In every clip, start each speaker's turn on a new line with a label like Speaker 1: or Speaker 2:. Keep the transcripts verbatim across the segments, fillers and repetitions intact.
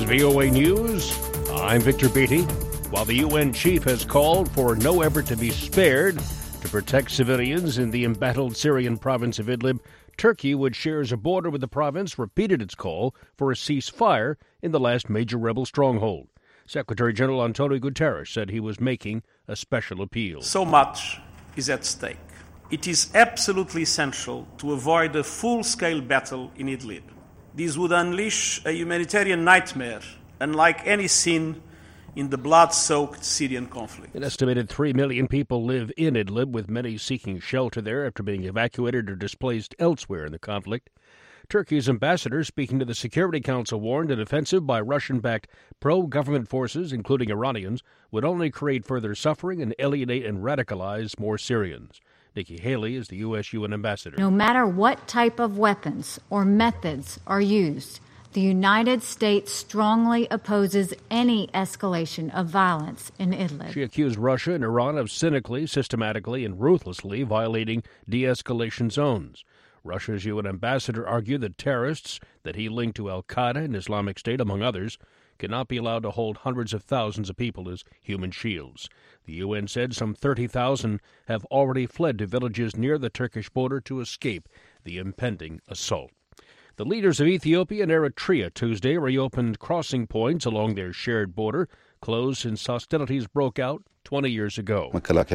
Speaker 1: V O A News, I'm Victor Beatty. While the U N chief has called for no effort to be spared to protect civilians in the embattled Syrian province of Idlib, Turkey, which shares a border with the province, repeated its call for a ceasefire in the last major rebel stronghold. Secretary General Antonio Guterres said he was making a special appeal.
Speaker 2: So much is at stake. It is absolutely essential to avoid a full-scale battle in Idlib. This would unleash a humanitarian nightmare unlike any seen in the blood-soaked Syrian conflict.
Speaker 1: An estimated three million people live in Idlib, with many seeking shelter there after being evacuated or displaced elsewhere in the conflict. Turkey's ambassador, speaking to the Security Council, warned an offensive by Russian-backed pro-government forces, including Iranians, would only create further suffering and alienate and radicalize more Syrians. Nikki Haley is the U S U N ambassador.
Speaker 3: No matter what type of weapons or methods are used, the United States strongly opposes any escalation of violence in Idlib.
Speaker 1: She accused Russia and Iran of cynically, systematically, and ruthlessly violating de-escalation zones. Russia's U N ambassador argued that terrorists that he linked to al-Qaeda and Islamic State, among others, cannot be allowed to hold hundreds of thousands of people as human shields. The U N said some thirty thousand have already fled to villages near the Turkish border to escape the impending assault. The leaders of Ethiopia and Eritrea Tuesday reopened crossing points along their shared border, closed since hostilities broke out twenty years ago.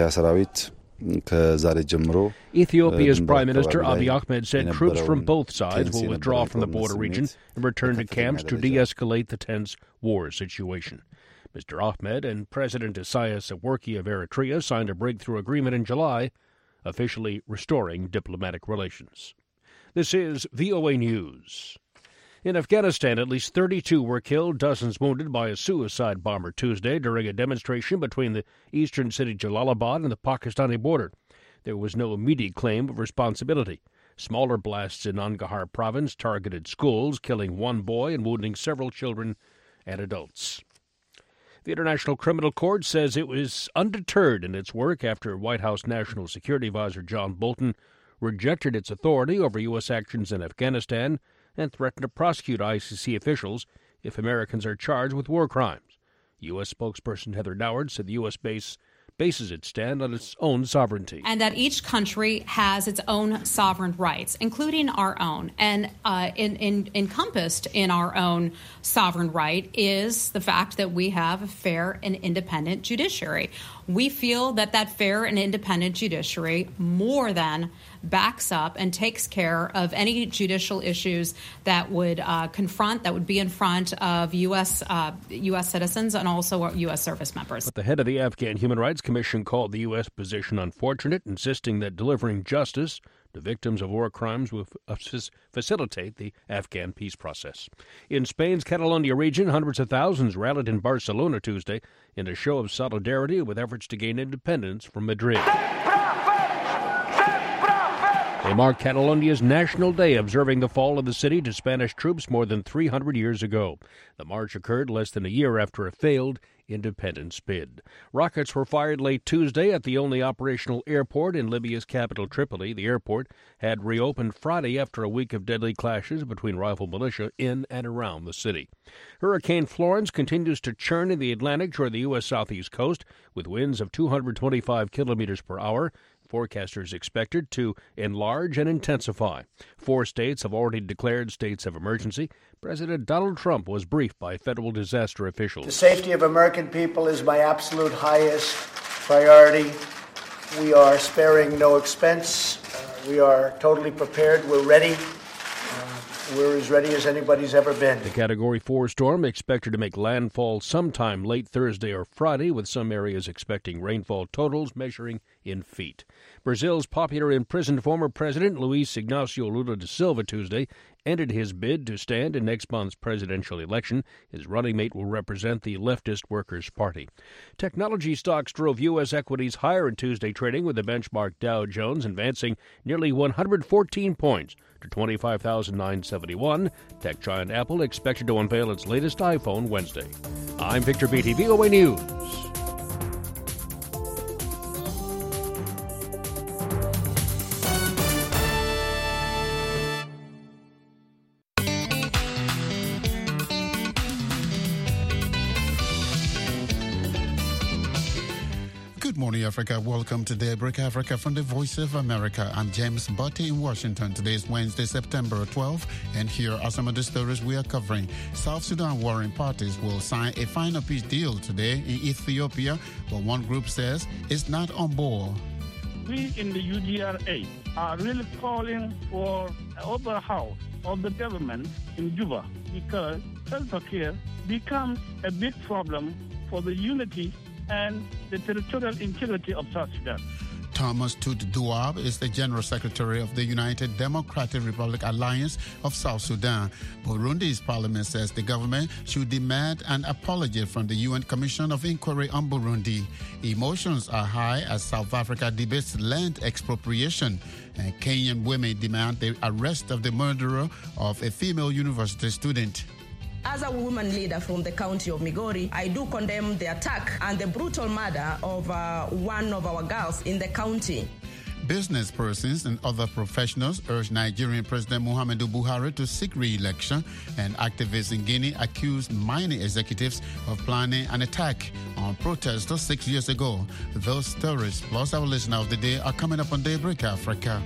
Speaker 1: Ethiopia's Prime Minister Abiy Ahmed said troops from both sides will withdraw from the border region and return to camps to de-escalate the tense war situation. Mister Ahmed and President Isaias Afwerki of Eritrea signed a breakthrough agreement in July, officially restoring diplomatic relations. This is V O A News. In Afghanistan, at least thirty-two were killed, dozens wounded by a suicide bomber Tuesday during a demonstration between the eastern city Jalalabad and the Pakistani border. There was no immediate claim of responsibility. Smaller blasts in Nangarhar province targeted schools, killing one boy and wounding several children and adults. The International Criminal Court says it was undeterred in its work after White House National Security Advisor John Bolton rejected its authority over U S actions in Afghanistan and threatened to prosecute I C C officials if Americans are charged with war crimes. U S spokesperson Heather Nauert said the U S base bases its stand on its own sovereignty.
Speaker 4: And that each country has its own sovereign rights, including our own. And uh, in, in, encompassed in our own sovereign right is the fact that we have a fair and independent judiciary. We feel that that fair and independent judiciary more than backs up and takes care of any judicial issues that would uh, confront, that would be in front of U S uh, U S citizens and also U S service members.
Speaker 1: But the head of the Afghan Human Rights Commission called the U S position unfortunate, insisting that delivering justice to victims of war crimes will facilitate the Afghan peace process. In Spain's Catalonia region, hundreds of thousands rallied in Barcelona Tuesday in a show of solidarity with efforts to gain independence from Madrid. They marked Catalonia's National Day, observing the fall of the city to Spanish troops more than three hundred years ago. The march occurred less than a year after a failed independence bid. Rockets were fired late Tuesday at the only operational airport in Libya's capital, Tripoli. The airport had reopened Friday after a week of deadly clashes between rival militia in and around the city. Hurricane Florence continues to churn in the Atlantic toward the U S southeast coast, with winds of two hundred twenty-five kilometers per hour. Forecasters expected to enlarge and intensify. Four states have already declared states of emergency. President Donald Trump was briefed by federal disaster officials.
Speaker 5: The safety of American people is my absolute highest priority. We are sparing no expense. Uh, we are totally prepared. We're ready. Uh, we're as ready as anybody's ever been.
Speaker 1: The Category four storm expected to make landfall sometime late Thursday or Friday, with some areas expecting rainfall totals measuring in feet. Brazil's popular imprisoned former president Luiz Ignacio Lula da Silva Tuesday ended his bid to stand in next month's presidential election. His running mate will represent the leftist Workers' Party. Technology stocks drove U S equities higher in Tuesday trading, with the benchmark Dow Jones advancing nearly one hundred fourteen points to twenty-five thousand nine hundred seventy-one. Tech giant Apple expected to unveil its latest iPhone Wednesday. I'm Victor Beatty, V O A News.
Speaker 6: morning, Africa. Welcome to Daybreak Africa from the Voice of America. I'm James Botti in Washington. Today is Wednesday, September twelfth, and here are some of the stories we are covering. South Sudan warring parties will sign a final peace deal today in Ethiopia, but one group says it's not on board.
Speaker 7: We in the U D R A are really calling for an overhaul of the government in Juba because Salva Kiir becomes a big problem for the unity and the territorial integrity of South Sudan.
Speaker 6: Thomas Tut Duab is the General Secretary of the United Democratic Republic Alliance of South Sudan. Burundi's parliament says the government should demand an apology from the U N Commission of Inquiry on Burundi. Emotions are high as South Africa debates land expropriation, and Kenyan women demand the arrest of the murderer of a female university student.
Speaker 8: As a woman leader from the county of Migori, I do condemn the attack and the brutal murder of uh, one of our girls in the county.
Speaker 6: Business persons and other professionals urge Nigerian President Muhammadu Buhari to seek re-election, and activists in Guinea accuse mining executives of planning an attack on protesters six years ago. Those stories, plus our listener of the day, are coming up on Daybreak Africa.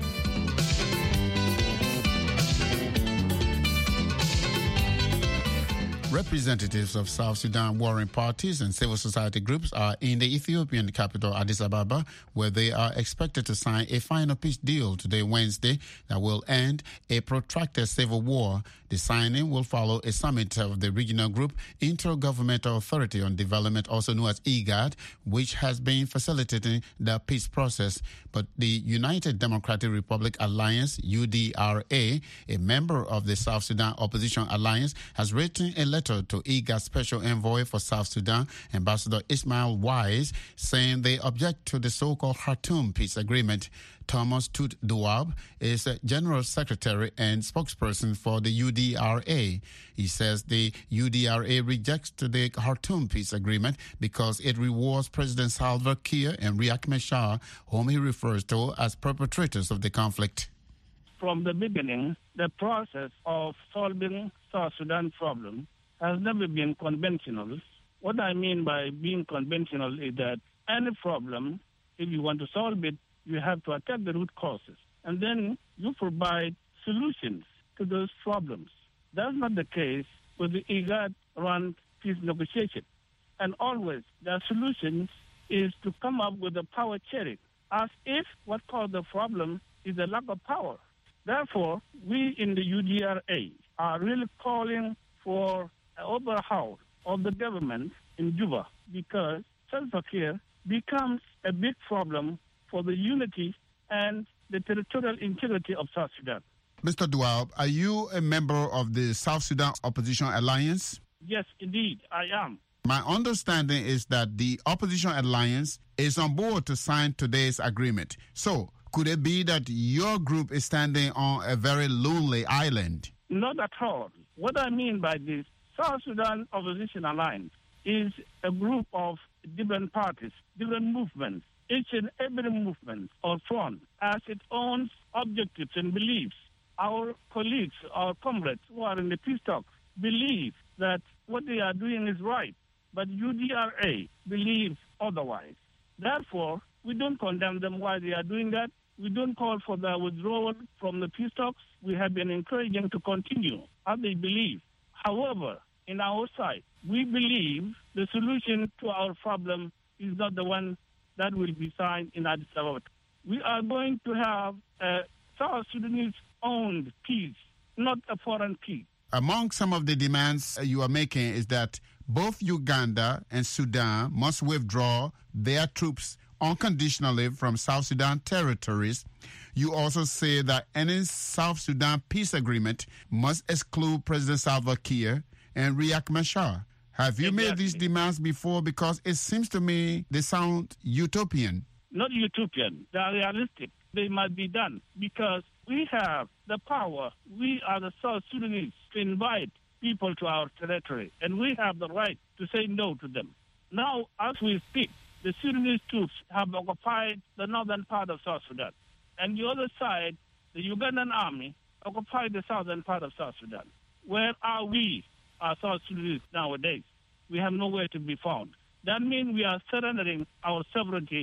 Speaker 6: Representatives of South Sudan warring parties and civil society groups are in the Ethiopian capital, Addis Ababa, where they are expected to sign a final peace deal today, Wednesday, that will end a protracted civil war. The signing will follow a summit of the regional group Intergovernmental Authority on Development, also known as IGAD, which has been facilitating the peace process. But the United Democratic Republic Alliance, U D R A, a member of the South Sudan Opposition Alliance, has written a letter to IGAD Special Envoy for South Sudan, Ambassador Ismail Wise, saying they object to the so-called Khartoum peace agreement. Thomas Tut Duab is a General Secretary and spokesperson for the U D R A. He says the U D R A rejects the Khartoum peace agreement because it rewards President Salva Kiir and Riek Machar, whom he refers to as perpetrators of the conflict.
Speaker 7: From the beginning, the process of solving South Sudan problem has never been conventional. What I mean by being conventional is that any problem, if you want to solve it, you have to attack the root causes. And then you provide solutions to those problems. That's not the case with the IGAD-run peace negotiation. And always, the solution is to come up with a power sharing, as if what caused the problem is a lack of power. Therefore, we in the U D R A are really calling for an overhaul of the government in Juba because Salva Kiir becomes a big problem for the unity and the territorial integrity of South Sudan.
Speaker 6: Mister Duab, are you a member of the South Sudan Opposition Alliance?
Speaker 7: Yes, indeed, I am.
Speaker 6: My understanding is that the Opposition Alliance is on board to sign today's agreement. So, could it be that your group is standing on a very lonely island?
Speaker 7: Not at all. What I mean by this, South Sudan Opposition Alliance is a group of different parties, different movements. Each and every movement or front has its own objectives and beliefs. Our colleagues, our comrades who are in the peace talks believe that what they are doing is right, but U D R A believes otherwise. Therefore, we don't condemn them why they are doing that. We don't call for their withdrawal from the peace talks. We have been encouraging to continue as they believe. However, in our side, we believe the solution to our problem is not the one that will be signed in Addis Ababa. We are going to have a South Sudanese owned peace, not a foreign peace.
Speaker 6: Among some of the demands you are making is that both Uganda and Sudan must withdraw their troops unconditionally from South Sudan territories. You also say that any South Sudan peace agreement must exclude President Salva Kiir and Riek Machar. Have you exactly. made these demands before? Because it seems to me they sound utopian.
Speaker 7: Not utopian. They are realistic. They must be done because we have the power. We are the South Sudanese to invite people to our territory, and we have the right to say no to them. Now, as we speak, the Sudanese troops have occupied the northern part of South Sudan. And the other side, the Ugandan army, occupied the southern part of South Sudan. Where are we, our South Sudanese, nowadays? We have nowhere to be found. That means we are surrendering our sovereignty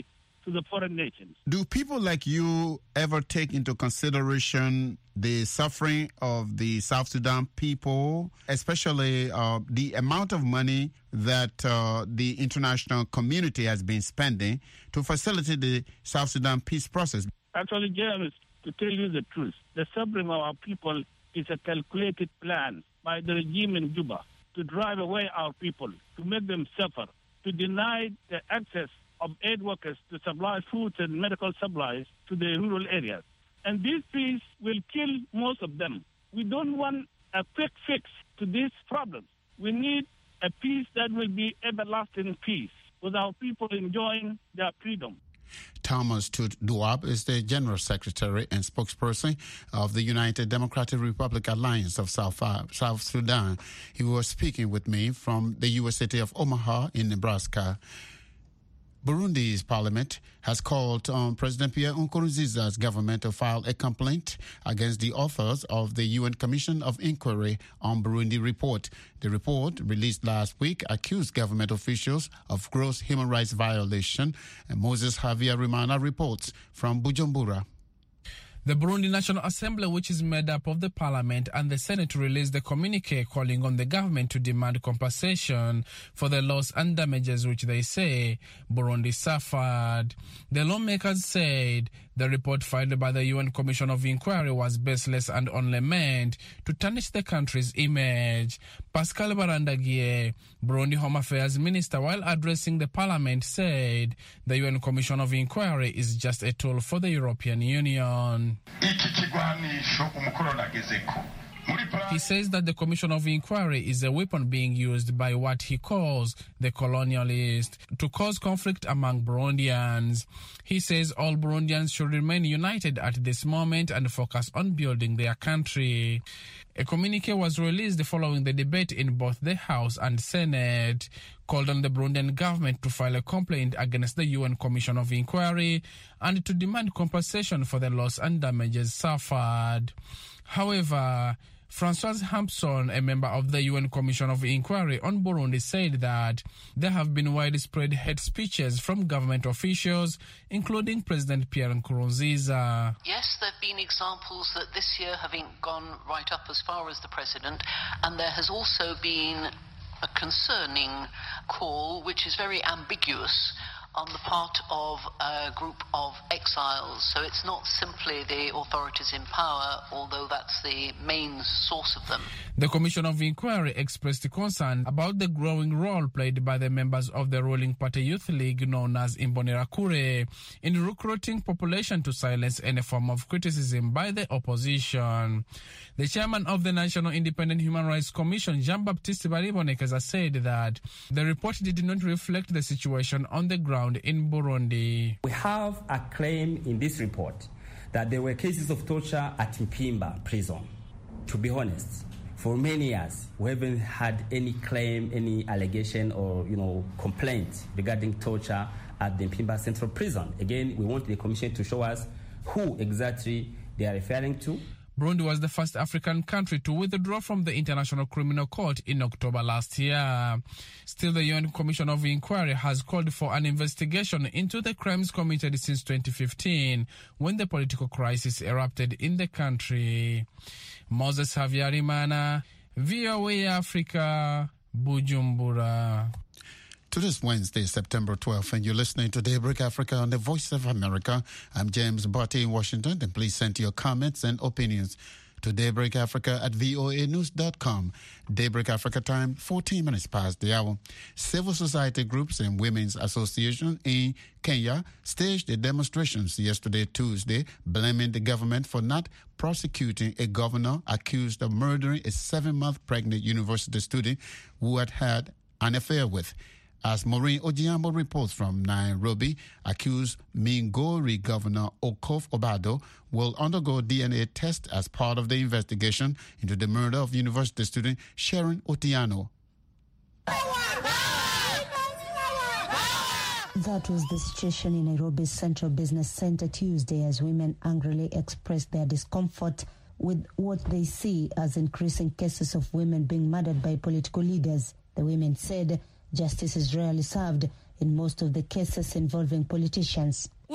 Speaker 7: to the foreign nations.
Speaker 6: Do people like you ever take into consideration the suffering of the South Sudan people, especially uh, the amount of money that uh, the international community has been spending to facilitate the South Sudan peace process?
Speaker 7: Actually, James, to tell you the truth, the suffering of our people is a calculated plan by the regime in Juba to drive away our people, to make them suffer, to deny the access of aid workers to supply food and medical supplies to the rural areas. And this peace will kill most of them. We don't want a quick fix to these problems. We need a peace that will be everlasting peace, with our people enjoying their freedom.
Speaker 6: Thomas Tut Duab is the General Secretary and spokesperson of the United Democratic Republic Alliance of South, uh, South Sudan. He was speaking with me from the U S city of Omaha in Nebraska. Burundi's parliament has called on President Pierre Nkurunziza's government to file a complaint against the authors of the U N Commission of Inquiry on Burundi report. The report, released last week, accused government officials of gross human rights violation. And Moses Javier Rimana reports from Bujumbura.
Speaker 9: The Burundi National Assembly, which is made up of the Parliament and the Senate, released a communique calling on the government to demand compensation for the loss and damages which they say Burundi suffered. The lawmakers said the report filed by the U N Commission of Inquiry was baseless and only meant to tarnish the country's image. Pascal Barandagie, Burundi Home Affairs Minister, while addressing the Parliament, said the U N Commission of Inquiry is just a tool for the European Union. He says that the Commission of Inquiry is a weapon being used by what he calls the colonialists to cause conflict among Burundians. He says all Burundians should remain united at this moment and focus on building their country. A communique was released following the debate in both the House and Senate, called on the Burundian government to file a complaint against the U N Commission of Inquiry and to demand compensation for the loss and damages suffered. However, Francoise Hampson, a member of the U N Commission of Inquiry on Burundi, said that there have been widespread hate speeches from government officials, including President Pierre Nkurunziza.
Speaker 10: Yes, there have been examples that this year haven't gone right up as far as the president, and there has also been a concerning call, which is very ambiguous, on the part of a group of exiles. So it's not simply the authorities in power, although that's the main source of them.
Speaker 9: The Commission of Inquiry expressed concern about the growing role played by the members of the ruling party Youth League, known as Imbonerakure, in recruiting population to silence any form of criticism by the opposition. The chairman of the National Independent Human Rights Commission, Jean-Baptiste Baribonekeza, said that the report did not reflect the situation on the ground in Burundi.
Speaker 11: We have a claim in this report that there were cases of torture at Mpimba prison. To be honest, for many years, we haven't had any claim, any allegation or, you know, complaint regarding torture at the Mpimba Central Prison. Again, we want the Commission to show us who exactly they are referring to.
Speaker 9: Burundi was the first African country to withdraw from the International Criminal Court in October last year. Still, the U N Commission of Inquiry has called for an investigation into the crimes committed since twenty fifteen, when the political crisis erupted in the country. Moses Havyarimana, V O A Africa, Bujumbura.
Speaker 6: To this Wednesday, September twelfth, and you're listening to Daybreak Africa on the Voice of America. I'm James Barty in Washington, and please send your comments and opinions to Daybreak Africa at V O A news dot com. Daybreak Africa time, fourteen minutes past the hour. Civil society groups and women's associations in Kenya staged the demonstrations yesterday, Tuesday, blaming the government for not prosecuting a governor accused of murdering a seven-month pregnant university student who had had an affair with. As Maureen Ojiambo reports from Nairobi, accused Migori Governor Okof Obado will undergo D N A test as part of the investigation into the murder of university student Sharon Otieno.
Speaker 12: That was the situation in Nairobi's Central Business Center Tuesday as women angrily expressed their discomfort with what they see as increasing cases of women being murdered by political leaders. The women said justice is rarely served in most of the cases involving politicians.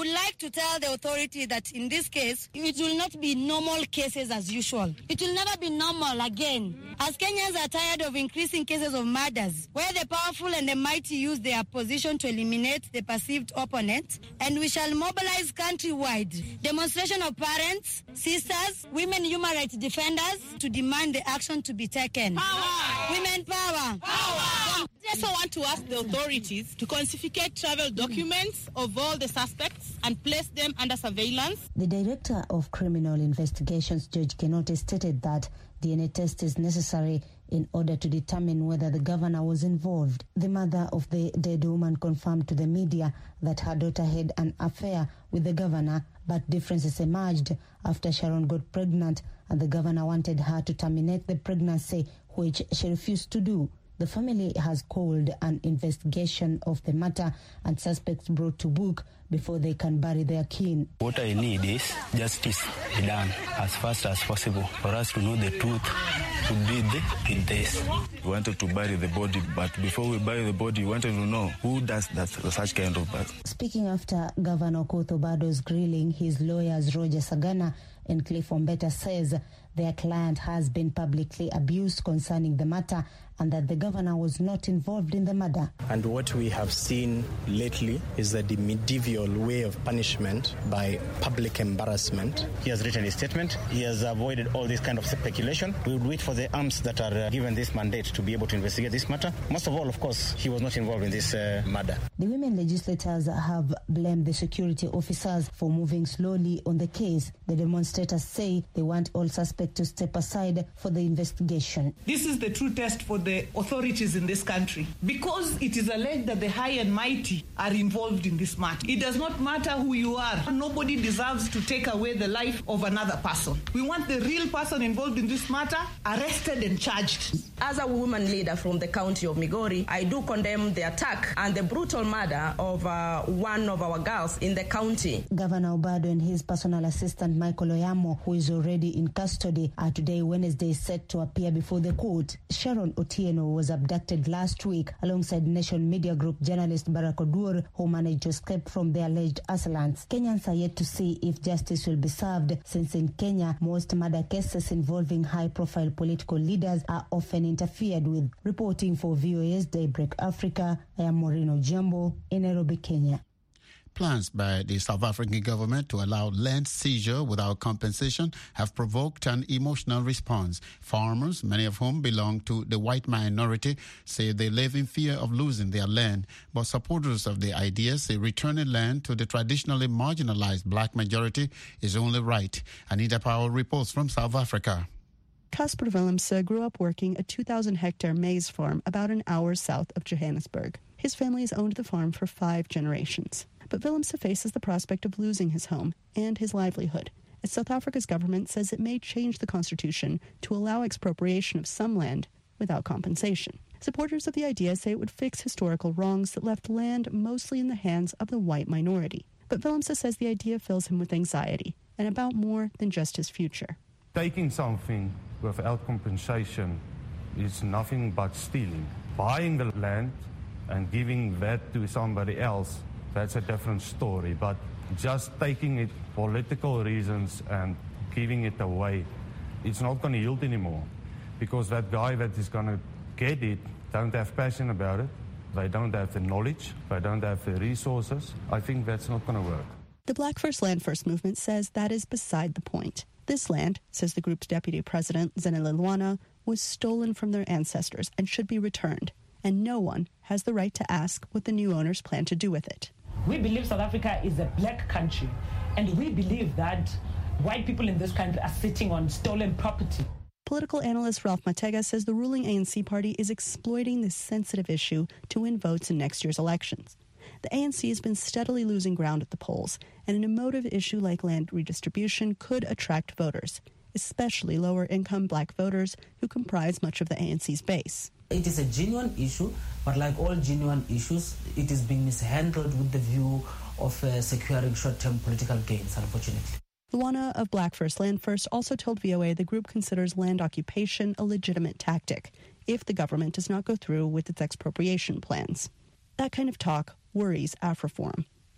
Speaker 13: to tell the authority that in this case, it will not be normal cases as usual. It will never be normal again. As Kenyans are tired of increasing cases of murders, where the powerful and the mighty use their position to eliminate the perceived opponent, and we shall mobilize countrywide demonstration of parents, sisters, women human rights defenders to demand the action to be taken. Power! Women power! Power!
Speaker 14: I also want to ask the authorities to confiscate travel documents of all the suspects and place them under surveillance.
Speaker 12: The Director of Criminal Investigations, George Kenote, stated that D N A test is necessary in order to determine whether the governor was involved. The mother of the dead woman confirmed to the media that her daughter had an affair with the governor, but differences emerged after Sharon got pregnant and the governor wanted her to terminate the pregnancy, which she refused to do. The family has called an investigation of the matter and suspects brought to book before they can bury their kin.
Speaker 15: What I need is justice be done as fast as possible for us to know the truth who did this.
Speaker 16: We wanted to bury the body, but before we bury the body, we wanted to know who does that such kind of bad.
Speaker 12: Speaking after Governor Okoth Obado's grilling, his lawyers Roger Sagana and Cliff Ombeta says their client has been publicly abused concerning the matter and that the governor was not involved in the murder.
Speaker 17: And what we have seen lately is that the medieval way of punishment by public embarrassment.
Speaker 18: He has written a statement. He has avoided all this kind of speculation. We would wait for the arms that are uh, given this mandate to be able to investigate this matter. Most of all, of course, he was not involved in this uh, murder.
Speaker 12: The women legislators have blamed the security officers for moving slowly on the case. The demonstrators say they want all suspects to step aside for the investigation.
Speaker 19: This is the true test for the authorities in this country, because it is alleged that the high and mighty are involved in this matter. It does not matter who you are. Nobody deserves to take away the life of another person. We want the real person involved in this matter arrested and charged.
Speaker 8: As a woman leader from the county of Migori, I do condemn the attack and the brutal murder of uh, one of our girls in the county.
Speaker 12: Governor Obado and his personal assistant Michael Oyamo, who is already in custody, are today, Wednesday, set to appear before the court. Sharon Otieno was abducted last week alongside Nation Media Group journalist Barack Odur, who managed to escape from the alleged assailants. Kenyans are yet to see if justice will be served, since in Kenya, most murder cases involving high-profile political leaders are often interfered with. Reporting for V O A's Daybreak Africa, I am Moreno Jambo in Nairobi, Kenya.
Speaker 6: Plans by the South African government to allow land seizure without compensation have provoked an emotional response. Farmers, many of whom belong to the white minority, say they live in fear of losing their land. But supporters of the idea say returning land to the traditionally marginalized black majority is only right. Anita Powell reports from South Africa.
Speaker 20: Casper Willemse grew up working a two thousand hectare maize farm about an hour south of Johannesburg. His family has owned the farm for five generations. But Willemse faces the prospect of losing his home and his livelihood, as South Africa's government says it may change the constitution to allow expropriation of some land without compensation. Supporters of the idea say it would fix historical wrongs that left land mostly in the hands of the white minority. But Willemse says the idea fills him with anxiety and about more than just his future.
Speaker 21: Taking something without compensation is nothing but stealing. Buying the land and giving that to somebody else, that's a different story. But just taking it for political reasons and giving it away, it's not going to yield anymore. Because that guy that is going to get it don't have passion about it. They don't have the knowledge. They don't have the resources. I think that's not going to work.
Speaker 20: The Black First Land First movement says that is beside the point. This land, says the group's deputy president, Zenele Luana, was stolen from their ancestors and should be returned. And no one has the right to ask what the new owners plan to do with it.
Speaker 22: We believe South Africa is a black country, and we believe that white people in this country are sitting on stolen property.
Speaker 20: Political analyst Ralph Matega says the ruling A N C party is exploiting this sensitive issue to win votes in next year's elections. The A N C has been steadily losing ground at the polls, and an emotive issue like land redistribution could attract voters, especially lower-income black voters who comprise much of the A N C's base.
Speaker 23: It is a genuine issue, but like all genuine issues, it is being mishandled with the view of uh, securing short-term political gains, unfortunately.
Speaker 20: Luana of Black First Land First also told V O A the group considers land occupation a legitimate tactic if the government does not go through with its expropriation plans. That kind of talk worries AfriForum.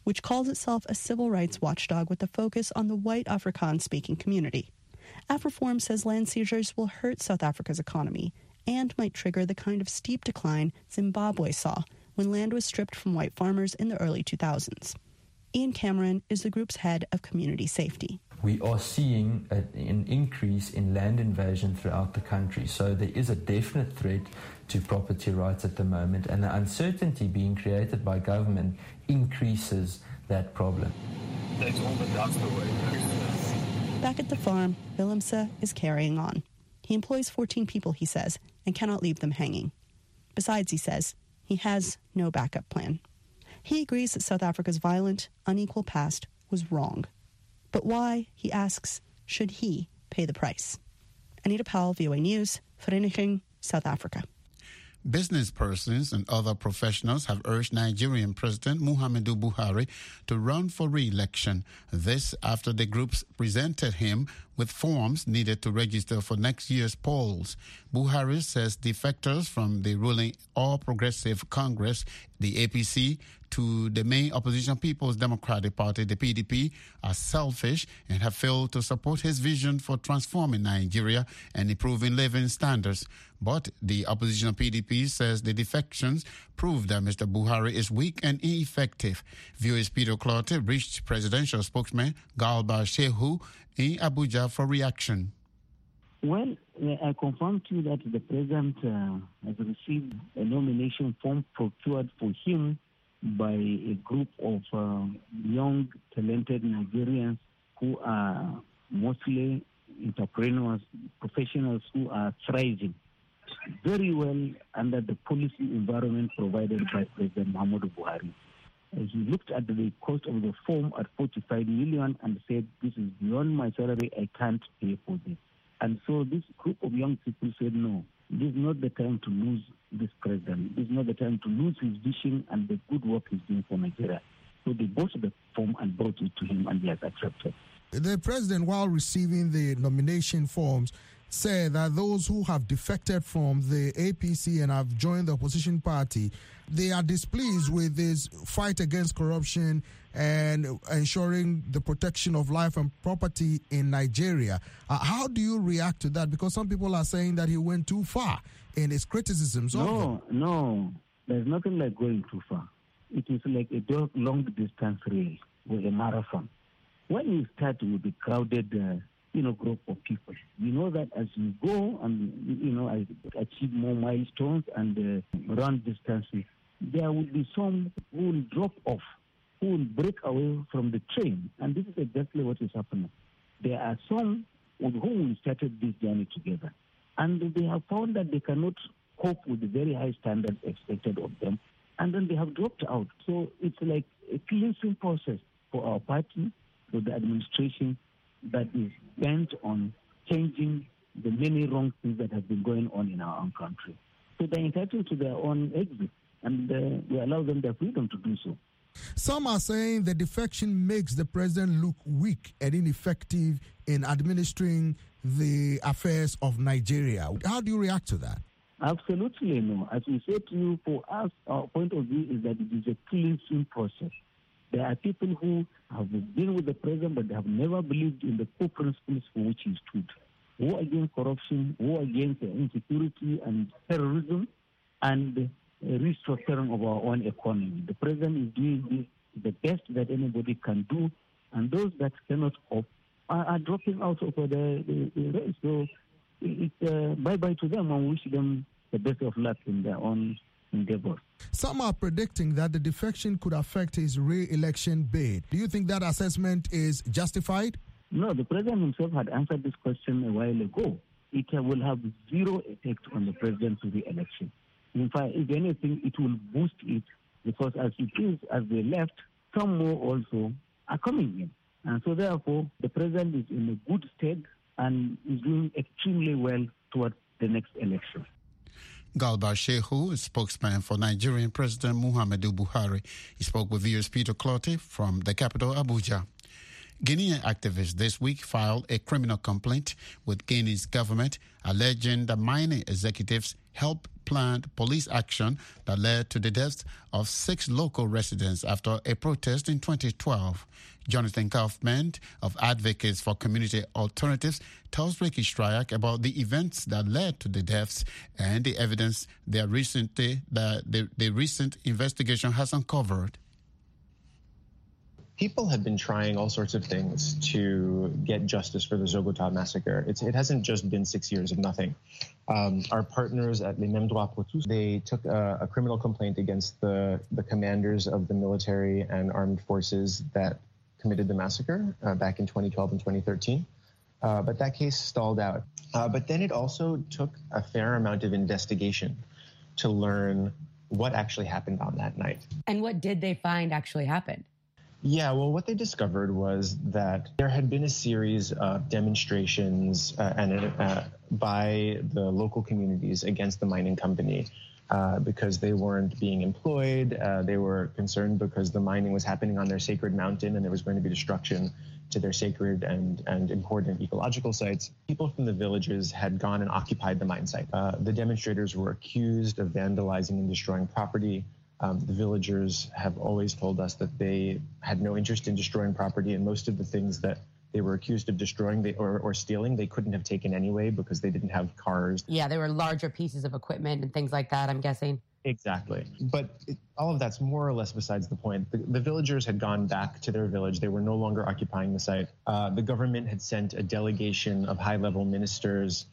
Speaker 20: which calls itself a civil rights watchdog with a focus on the white Afrikaans-speaking community. AfriForum says land seizures will hurt South Africa's economy and might trigger the kind of steep decline Zimbabwe saw when land was stripped from white farmers in the early two thousands. Ian Cameron is the group's head of community safety.
Speaker 2: We are seeing a, an increase in land invasion throughout the country. So there is a definite threat to property rights at the moment, and the uncertainty being created by government increases that problem.
Speaker 3: That's all the dust away.
Speaker 20: Back at the farm, Willemse is carrying on. He employs fourteen people, he says, and cannot leave them hanging. Besides, he says, he has no backup plan. He agrees that South Africa's violent, unequal past was wrong. But why, he asks, should he pay the price? Anita Powell, V O A News, Vereniging, South Africa.
Speaker 6: Business persons and other professionals have urged Nigerian President Muhammadu Buhari to run for re-election. This after the groups presented him with forms needed to register for next year's polls. Buhari says defectors from the ruling All Progressive Congress, the A P C, to the main opposition People's Democratic Party, the P D P, are selfish and have failed to support his vision for transforming Nigeria and improving living standards. But the opposition P D P says the defections prove that Mister Buhari is weak and ineffective. V O A's Peter Clottey reached presidential spokesman Garba Shehu in Abuja for reaction.
Speaker 4: Well, I confirm to you that the president uh, has received a nomination form procured for him by a group of uh, young, talented Nigerians who are mostly entrepreneurs, professionals who are thriving very well under the policy environment provided by President Muhammadu Buhari. Uh, he looked at the cost of the form at forty-five million and said, this is beyond my salary, I can't pay for this. And so this group of young people said, no, this is not the time to lose this president. This is not the time to lose his vision and the good work he's doing for Nigeria. So they bought the form and brought it to him, and he has accepted.
Speaker 24: The president, while receiving the nomination forms, said that those who have defected from the A P C and have joined the opposition party, they are displeased with this fight against corruption and ensuring the protection of life and property in Nigeria. Uh, how do you react to that? Because some people are saying that he went too far in his criticisms.
Speaker 4: No, of no, there's nothing like going too far. It is like a long-distance race or a marathon. When you start with a crowded, uh, you know, group of people, you know that as you go and, you know, achieve more milestones and uh, run distances, there will be some who will drop off, who will break away from the train. And this is exactly what is happening. There are some with whom we started this journey together. And they have found that they cannot cope with the very high standards expected of them. And then they have dropped out. So it's like a cleansing process for our party, for the administration, that is bent on changing the many wrong things that have been going on in our own country. So they're entitled to their own exit, and uh, we allow them their freedom to do so.
Speaker 24: Some are saying the defection makes the president look weak and ineffective in administering the affairs of Nigeria. How do you react to that?
Speaker 4: Absolutely no. As we said to you, for us, our point of view is that it is a cleansing process. There are people who have been with the president, but they have never believed in the core principles for which he stood. War against corruption, war against insecurity and terrorism, and restructuring of our own economy. The president is doing this, the best that anybody can do, and those that cannot cope are, are dropping out of the, the, the race. So it's uh, bye-bye to them, and wish them the best of luck in their own endeavors.
Speaker 24: Some are predicting that the defection could affect his re-election bid. Do you think that assessment is justified?
Speaker 4: No, the president himself had answered this question a while ago. It uh, will have zero effect on the president's re-election. In fact, if anything, it will boost it, because as it is, as they left, some more also are coming in. And so therefore, the president is in a good state and is doing extremely well toward the next election.
Speaker 6: Garba Shehu, spokesman for Nigerian President Muhammadu Buhari. He spoke with V O's Peter Clottey from the capital, Abuja. Guinean activists this week filed a criminal complaint with Guinea's government alleging the mining executives helped plan police action that led to the deaths of six local residents after a protest in twenty twelve. Jonathan Kaufman of Advocates for Community Alternatives tells Ricky Stryak about the events that led to the deaths and the evidence that recently that the, the recent investigation has uncovered.
Speaker 1: People have been trying all sorts of things to get justice for the Zogota massacre. It's, it hasn't just been six years of nothing. Um, our partners at Les Mêmes Droits pour Tous, they took a, a criminal complaint against the, the commanders of the military and armed forces that committed the massacre uh, back in twenty twelve and twenty thirteen. Uh, but that case stalled out. Uh, but then it also took a fair amount of investigation to learn what actually happened on that night.
Speaker 5: And what did they find actually happened?
Speaker 1: Yeah, well, what they discovered was that there had been a series of demonstrations uh, and uh, by the local communities against the mining company uh, because they weren't being employed. Uh, they were concerned because the mining was happening on their sacred mountain and there was going to be destruction to their sacred and, and important ecological sites. People from the villages had gone and occupied the mine site. Uh, the demonstrators were accused of vandalizing and destroying property. Um, the villagers have always told us that they had no interest in destroying property, and most of the things that they were accused of destroying they, or, or stealing, they couldn't have taken anyway because they didn't have cars.
Speaker 5: Yeah, they were larger pieces of equipment and things like that, I'm guessing.
Speaker 1: Exactly. But it, all of that's more or less besides the point. The, the villagers had gone back to their village. They were no longer occupying the site. Uh, the government had sent a delegation of high-level ministers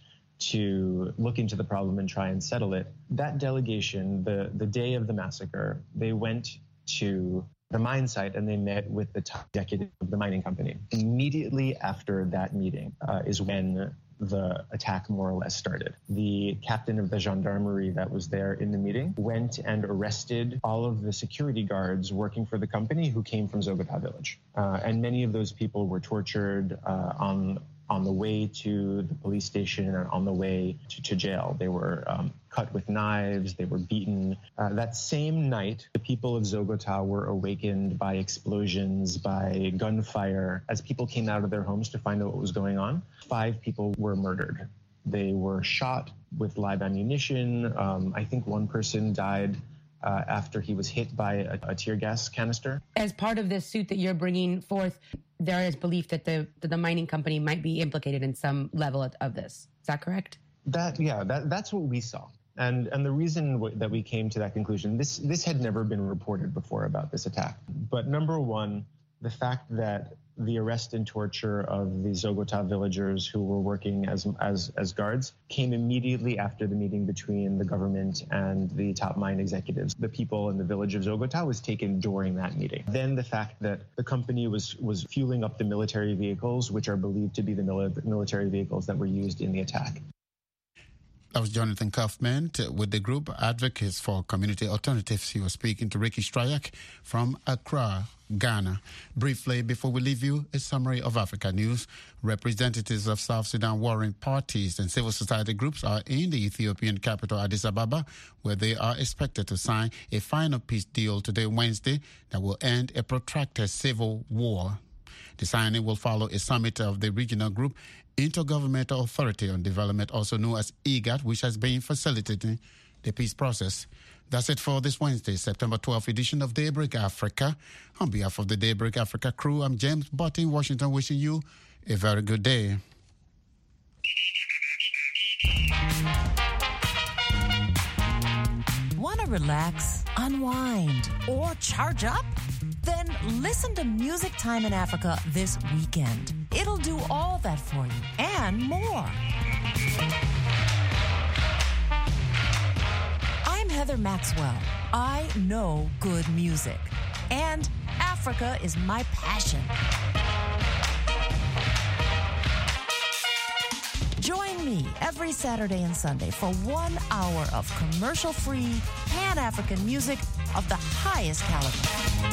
Speaker 1: to look into the problem and try and settle it. That delegation, the, the day of the massacre, they went to the mine site and they met with the top executive of the mining company. Immediately after that meeting uh, is when the attack more or less started. The captain of the gendarmerie that was there in the meeting went and arrested all of the security guards working for the company who came from Zogota village. Uh, and many of those people were tortured uh, on on the way to the police station and on the way to, to jail. They were um, cut with knives, they were beaten. Uh, that same night, the people of Zogota were awakened by explosions, by gunfire. As people came out of their homes to find out what was going on, five people were murdered. They were shot with live ammunition. Um, I think one person died uh, after he was hit by a, a tear gas canister.
Speaker 5: As part of this suit that you're bringing forth, there is belief that the that the mining company might be implicated in some level of, of this. Is that correct?
Speaker 1: That yeah, that that's what we saw, and and the reason w- that we came to that conclusion. This this had never been reported before about this attack. But number one, the fact that the arrest and torture of the Zogota villagers who were working as as as guards came immediately after the meeting between the government and the top mine executives. The people in the village of Zogota was taken during that meeting. Then the fact that the company was was fueling up the military vehicles, which are believed to be the mili- military vehicles that were used in the attack.
Speaker 6: That was Jonathan Kaufman with the group Advocates for Community Alternatives. He was speaking to Ricky Stryak from Accra, Ghana. Briefly, before we leave you, a summary of Africa news. Representatives of South Sudan warring parties and civil society groups are in the Ethiopian capital, Addis Ababa, where they are expected to sign a final peace deal today, Wednesday, that will end a protracted civil war. The signing will follow a summit of the regional group Intergovernmental Authority on Development, also known as IGAD, which has been facilitating the peace process. That's it for this Wednesday, September twelfth edition of Daybreak Africa. On behalf of the Daybreak Africa crew, I'm James Butt in Washington, wishing you a very good day.
Speaker 7: Want to relax, unwind, or charge up? Then listen to Music Time in Africa this weekend. It'll do all that for you and more. I'm Heather Maxwell. I know good music. And Africa is my passion. Join me every Saturday and Sunday for one hour of commercial-free, Pan-African music of the highest caliber.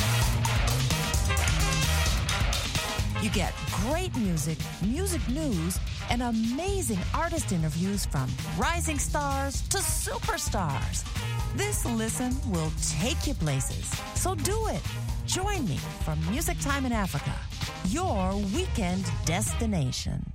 Speaker 7: You get great music, music news, and amazing artist interviews from rising stars to superstars. This listen will take you places. So do it. Join me for Music Time in Africa your weekend destination.